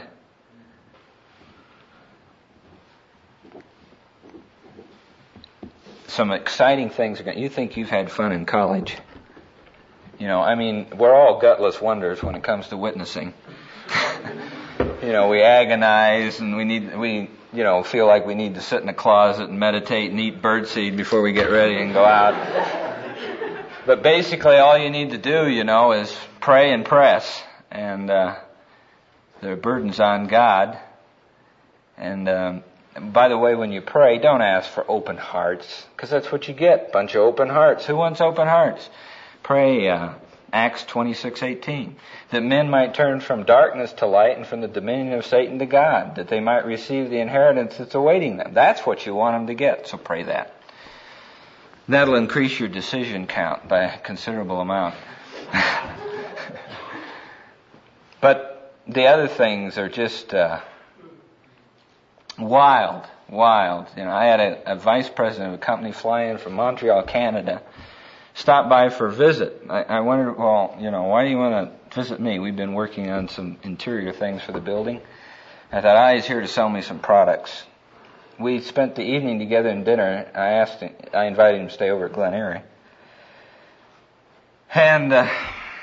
some exciting things are going. You think you've had fun in college? You know, I mean, we're all gutless wonders when it comes to witnessing. You know, we agonize and we need we you know feel like we need to sit in a closet and meditate and eat birdseed before we get ready and go out. But basically, all you need to do, you know, is pray and press, and uh, the burden's on God. And um, by the way, when you pray, don't ask for open hearts, because that's what you get, bunch of open hearts. Who wants open hearts? Pray uh, Acts twenty-six eighteen, that men might turn from darkness to light and from the dominion of Satan to God, that they might receive the inheritance that's awaiting them. That's what you want them to get, so pray that. That'll increase your decision count by a considerable amount. But the other things are just uh, wild, wild. You know, I had a, a vice president of a company fly in from Montreal, Canada, stop by for a visit. I, I wondered, well, you know, why do you want to visit me? We've been working on some interior things for the building. I thought, ah, he's here to sell me some products. We spent the evening together in dinner. I asked him, I invited him to stay over at Glen Eyrie. And uh,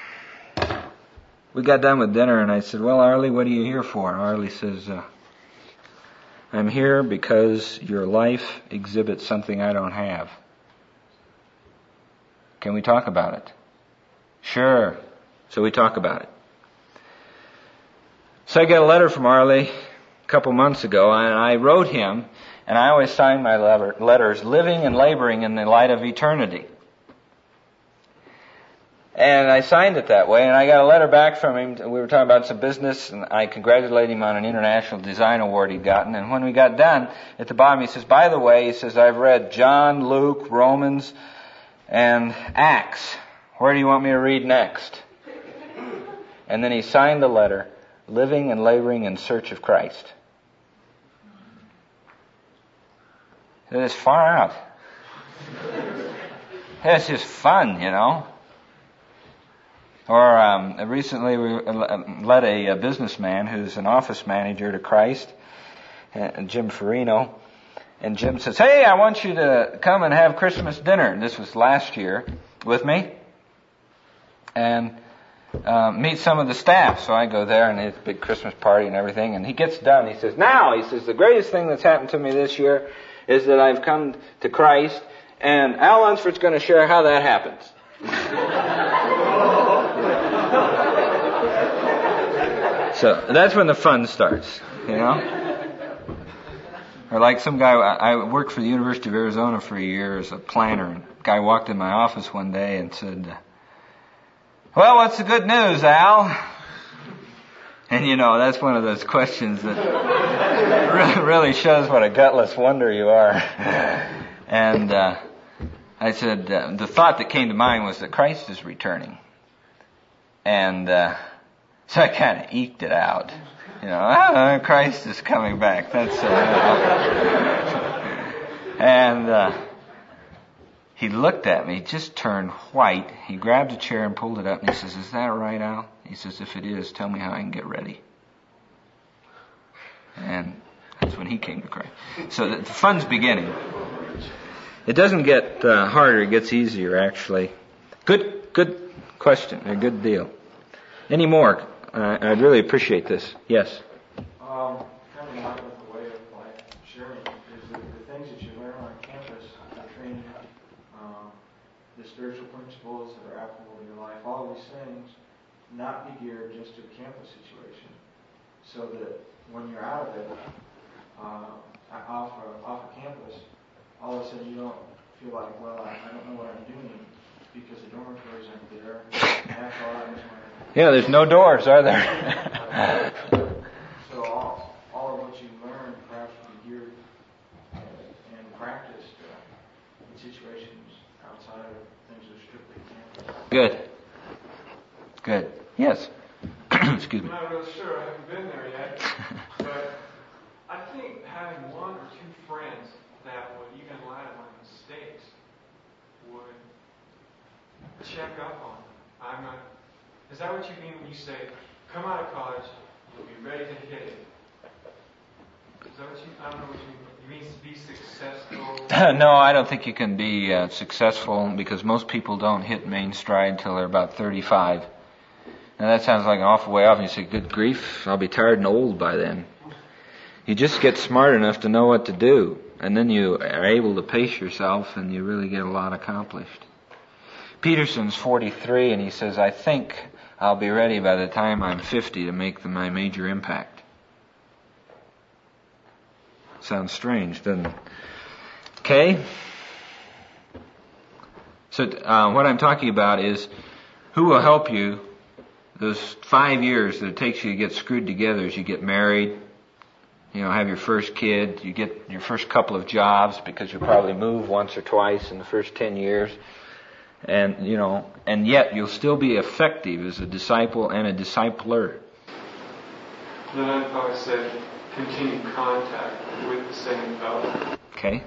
we got done with dinner, and I said, well, Arlie, what are you here for? And Arlie says, uh, I'm here because your life exhibits something I don't have. Can we talk about it? Sure. So we talk about it. So I got a letter from Arlie a couple months ago, and I wrote him, and I always sign my letters, living and laboring in the light of eternity. And I signed it that way, and I got a letter back from him. We were talking about some business, and I congratulated him on an international design award he'd gotten. And when we got done, at the bottom he says, by the way, he says, I've read John, Luke, Romans, and Acts. Where do you want me to read next? And then he signed the letter, living and laboring in search of Christ. It is far out. It's just fun, you know. Or um, recently we led a, a businessman who's an office manager to Christ, uh, Jim Farino. And Jim says, hey, I want you to come and have Christmas dinner. And this was last year with me. And uh, meet some of the staff. So I go there and it's a big Christmas party and everything. And he gets done. He says, now, he says, the greatest thing that's happened to me this year is that I've come to Christ. And Al Lunsford's going to share how that happens. So that's when the fun starts, you know. Or like some guy, I worked for the University of Arizona for a year as a planner. And a guy walked in my office one day and said, well, what's the good news, Al? And you know, that's one of those questions that really shows what a gutless wonder you are. And uh, I said, uh, the thought that came to mind was that Christ is returning. And uh, so I kind of eked it out. You know, oh, Christ is coming back. That's uh, and uh, he looked at me, just turned white. He grabbed a chair and pulled it up, and he says, "Is that right, Al?" He says, "If it is, tell me how I can get ready." And that's when he came to Christ. So the, the fun's beginning. It doesn't get uh, harder; it gets easier, actually. Good, good question. A good deal. Any more? Uh, I'd really appreciate this. Yes? Um, kind of in line with the way of like sharing is that the things that you learn on campus, the training, um, the spiritual principles that are applicable to your life, all these things, not be geared just to the campus situation, so that when you're out of it, uh, off of, off of campus, all of a sudden you don't feel like, well, I, I don't know what I'm doing because the dormitories aren't there. And after all, I just want to Yeah, there's no doors, are there? So all, all of what you learn perhaps will be geared uh, and practiced uh, in situations outside of things that are strictly campus. Good. Good. Yes. Excuse me. I'm not really sure. I haven't been there yet. But I think having one or two friends that would even allow my mistakes would check up on them. I'm not. Is that what you mean when you say, come out of college, you'll be ready to hit it? Is that what you, I don't know what you mean. You mean to be successful? No, I don't think you can be uh, successful because most people don't hit main stride until they're about thirty-five. Now that sounds like an awful way off, and you say, good grief, I'll be tired and old by then. You just get smart enough to know what to do, and then you are able to pace yourself, and you really get a lot accomplished. Peterson's forty-three, and he says, I think I'll be ready by the time I'm fifty to make the, my major impact. Sounds strange, doesn't it? Okay? So uh, what I'm talking about is who will help you those five years that it takes you to get screwed together as you get married, you know, have your first kid, you get your first couple of jobs because you'll probably move once or twice in the first ten years. And, you know, and yet you'll still be effective as a disciple and a discipler. Then I'd probably say continue contact with the same fellow. Okay.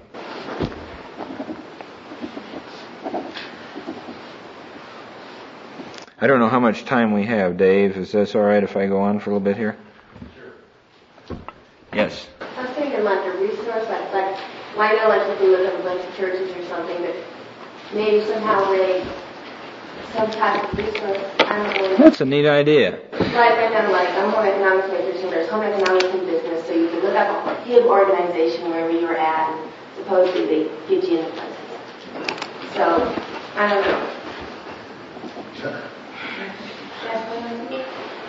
I don't know how much time we have, Dave. Is this all right if I go on for a little bit here? Sure. Yes. I was thinking like a resource, like, like well, I know like if you look at a bunch of churches or something, but maybe somehow they, some type of resource, I don't know. That's a neat idea. Like right now, like I'm home economics major, so there's home economics and business, so you can look up a H I B organization wherever you're at, and supposedly they get you in the places. So, I don't know. Sure. That's what I think.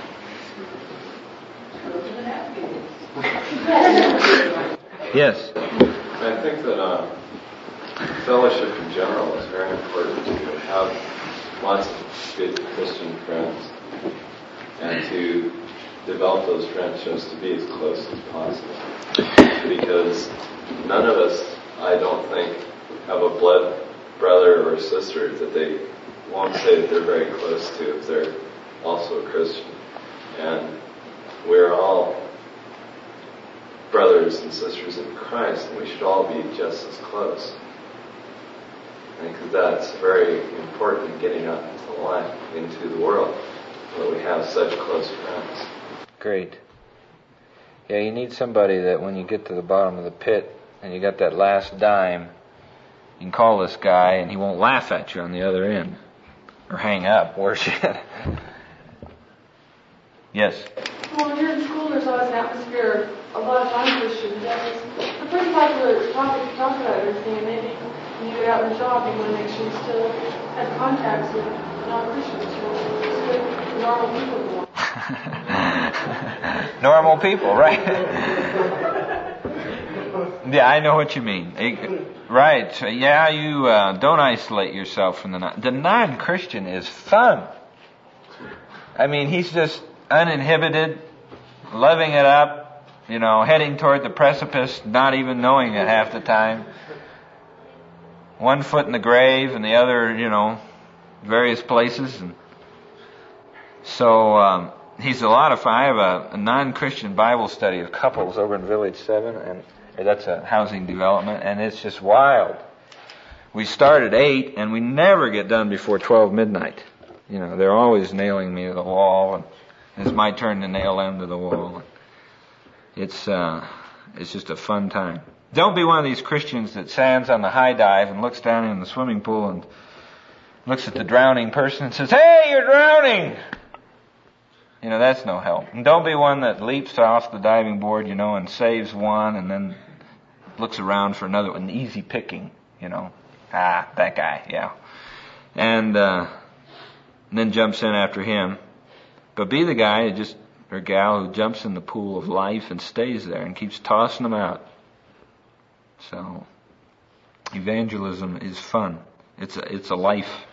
Yes. I think that uh, fellowship in general is very important to have lots of good Christian friends and to develop those friendships to be as close as possible. Because none of us, I don't think, have a blood brother or sister that they won't say that they're very close to if they're also a Christian. And we're all brothers and sisters in Christ, and we should all be just as close. I think that that's very important in getting out into life, into the world, that we have such close friends. Great. Yeah, you need somebody that when you get to the bottom of the pit and you got that last dime, you can call this guy and he won't laugh at you on the other end. Or hang up, worse yet. Yes? Well, here in school there's always an atmosphere of a lot of non-Christians. That is a pretty popular topic to talk about everything, and maybe when you get out in the job you want to make sure you still have contacts with non-Christians, you know, good, normal people. Normal people, right? Yeah, I know what you mean. It, right. Yeah, you uh, don't isolate yourself from the non- the non-Christian is fun. I mean, he's just uninhibited, loving it up, you know, heading toward the precipice, not even knowing it half the time. One foot in the grave and the other, you know, various places. And so um, he's a lot of fun. I have a, a non-Christian Bible study of couples over in Village seven, and that's a housing development, and it's just wild. We start at eight, and we never get done before twelve midnight. You know, they're always nailing me to the wall, and it's my turn to nail them to the wall. It's uh, it's just a fun time. Don't be one of these Christians that stands on the high dive and looks down in the swimming pool and looks at the drowning person and says, "Hey, you're drowning!" You know, that's no help. And don't be one that leaps off the diving board, you know, and saves one and then looks around for another one. Easy picking, you know. Ah, that guy, yeah. And, uh, and then jumps in after him. But be the guy who just, or gal who jumps in the pool of life and stays there and keeps tossing them out. So, evangelism is fun. It's a, it's a life